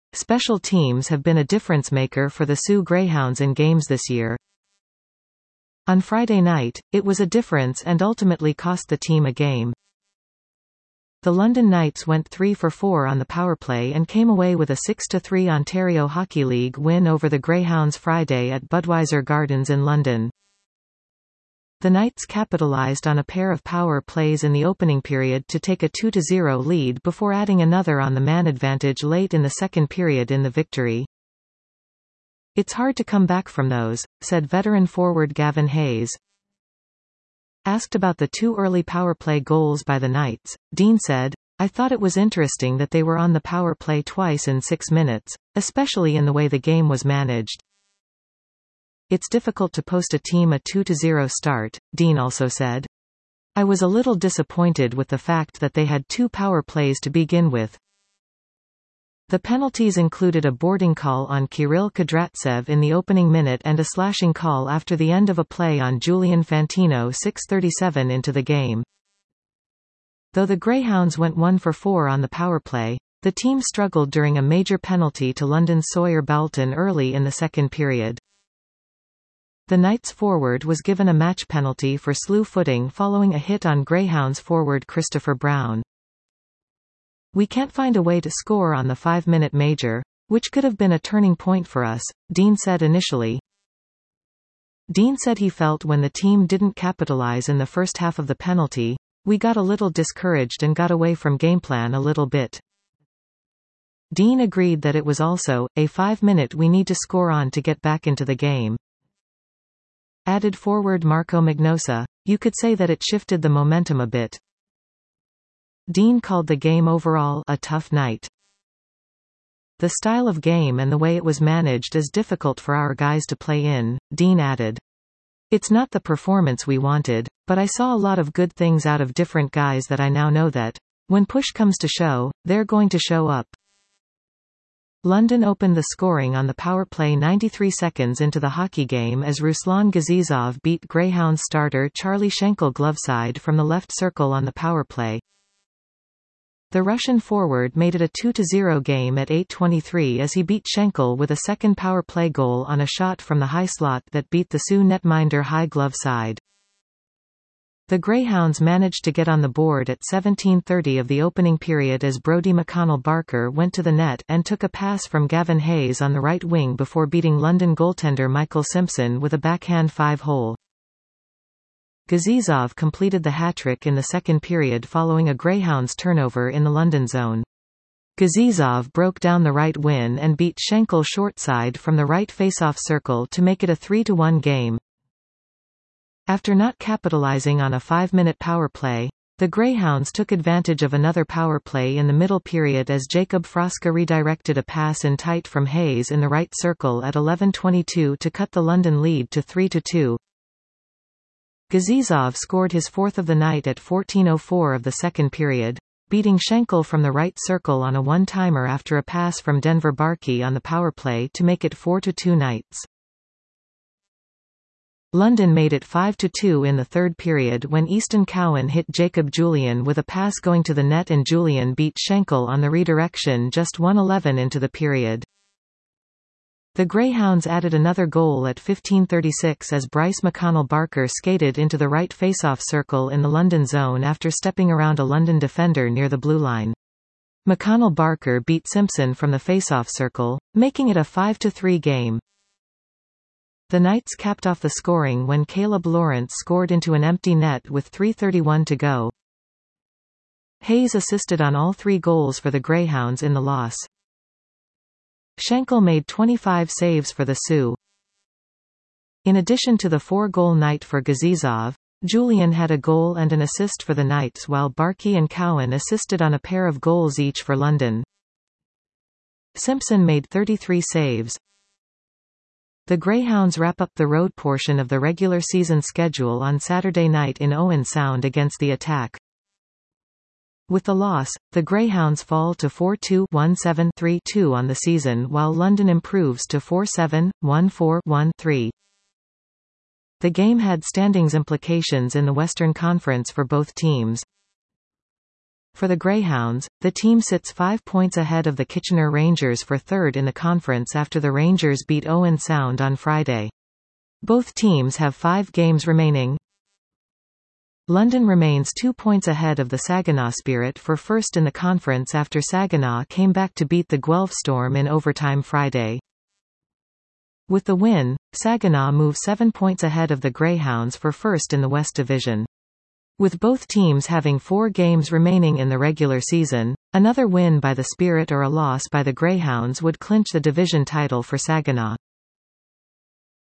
Special teams have been a difference-maker for the Sioux Greyhounds in games this year. On Friday night, it was a difference and ultimately cost the team a game. The London Knights went 3 for 4 on the powerplay and came away with a 6-3 Ontario Hockey League win over the Greyhounds Friday at Budweiser Gardens in London. The Knights capitalized on a pair of power plays in the opening period to take a 2-0 lead before adding another on the man advantage late in the second period in the victory. "It's hard to come back from those," said veteran forward Gavin Hayes. Asked about the 2 early power play goals by the Knights, Dean said, "I thought it was interesting that they were on the power play twice in 6 minutes, especially in the way the game was managed. It's difficult to post a team a 2-0 start," Dean also said. "I was a little disappointed with the fact that they had 2 power plays to begin with." The penalties included a boarding call on Kirill Kudratsev in the opening minute and a slashing call after the end of a play on Julian Fantino 6:37 into the game. Though the Greyhounds went 1 for 4 on the power play, the team struggled during a major penalty to London's Sawyer Balton early in the second period. The Knights forward was given a match penalty for slew-footing following a hit on Greyhounds forward Christopher Brown. "We can't find a way to score on the 5-minute major, which could have been a turning point for us," Dean said initially. Dean said he felt when the team didn't capitalize in the first half of the penalty, "We got a little discouraged and got away from gameplan a little bit." Dean agreed that it was also a 5-minute we need to score on to get back into the game. Added forward Marco Magnosa, "You could say that it shifted the momentum a bit." Dean called the game overall a tough night. "The style of game and the way it was managed is difficult for our guys to play in," Dean added. "It's not the performance we wanted, but I saw a lot of good things out of different guys that I now know that, when push comes to shove, they're going to show up." London opened the scoring on the power play 93 seconds into the hockey game as Ruslan Gazizov beat Greyhounds starter Charlie Schenkel gloveside from the left circle on the power play. The Russian forward made it a 2-0 game at 8:23 as he beat Schenkel with a second power play goal on a shot from the high slot that beat the Sioux netminder high glove side. The Greyhounds managed to get on the board at 17:30 of the opening period as Brodie McConnell Barker went to the net and took a pass from Gavin Hayes on the right wing before beating London goaltender Michael Simpson with a backhand 5-hole. Gazizov completed the hat-trick in the second period following a Greyhounds turnover in the London zone. Gazizov broke down the right wing and beat Schenkel shortside from the right face-off circle to make it a 3-1 game. After not capitalizing on a 5-minute power play, the Greyhounds took advantage of another power play in the middle period as Jacob Froska redirected a pass in tight from Hayes in the right circle at 11:22 to cut the London lead to 3-2. Gazizov scored his 4th of the night at 14:04 of the second period, beating Schenkel from the right circle on a one-timer after a pass from Denver Barkey on the power play to make it 4-2 Knights. London made it 5-2 in the third period when Easton Cowan hit Jacob Julian with a pass going to the net and Julian beat Schenkel on the redirection just 1:11 into the period. The Greyhounds added another goal at 15:36 as Bryce McConnell Barker skated into the right face-off circle in the London zone after stepping around a London defender near the blue line. McConnell Barker beat Simpson from the face-off circle, making it a 5-3 game. The Knights capped off the scoring when Caleb Lawrence scored into an empty net with 3:31 to go. Hayes assisted on all 3 goals for the Greyhounds in the loss. Schenkel made 25 saves for the Sioux. In addition to the 4-goal night for Gazizov, Julian had a goal and an assist for the Knights while Barkey and Cowan assisted on a pair of goals each for London. Simpson made 33 saves. The Greyhounds wrap up the road portion of the regular season schedule on Saturday night in Owen Sound against the Attack. With the loss, the Greyhounds fall to 4-2-1-7-3-2 on the season while London improves to 4-7-1-4-1-3. The game had standings implications in the Western Conference for both teams. For the Greyhounds, the team sits 5 points ahead of the Kitchener Rangers for third in the conference after the Rangers beat Owen Sound on Friday. Both teams have 5 games remaining. London remains 2 points ahead of the Saginaw Spirit for first in the conference after Saginaw came back to beat the Guelph Storm in overtime Friday. With the win, Saginaw move 7 points ahead of the Greyhounds for first in the West Division. With both teams having 4 games remaining in the regular season, another win by the Spirit or a loss by the Greyhounds would clinch the division title for Saginaw.